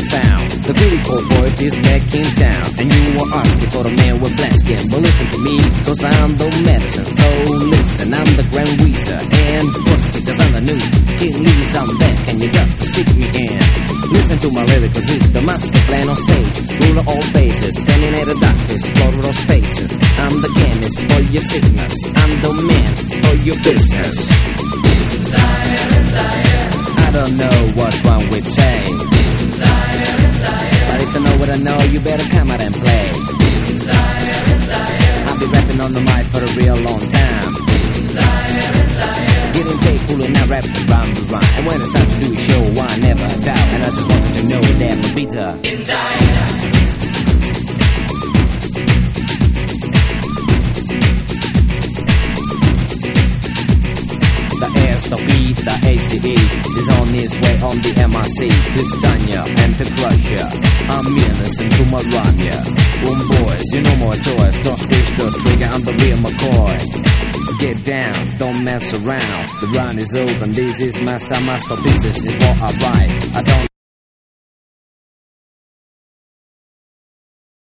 the sound. The beautiful poet is back in town, and you were asking for a man with black skin. But listen to me, cause I'm the medicine. So listen, I'm the Grand Wizard, and first because I'm the new King Lee's, I'm back, and you got to stick me in. Listen to my lyrics, cause it's the master plan on stage. Ruler all bases, standing at the doctor, explorer of spaces. I'm the chemist for your sickness, I'm the man for your business. I don't know what's wrong with change, but if you know what I know, you better come out and play. I'll be rapping on the mic for a real long time, getting paid, pulling out rap to rhyme to rhyme. And when it's time to do a show, I never doubt. And I just wanted to know that the beats are the S, the B, the ACE is on his way on the MRC to stun ya and to crush ya. I'm innocent to my run ya. Boys, you know more toys. Don't squish the trigger, I'm the real McCoy. Get down, don't mess around. The run is open, this is my masterpieces, is what I write. I don't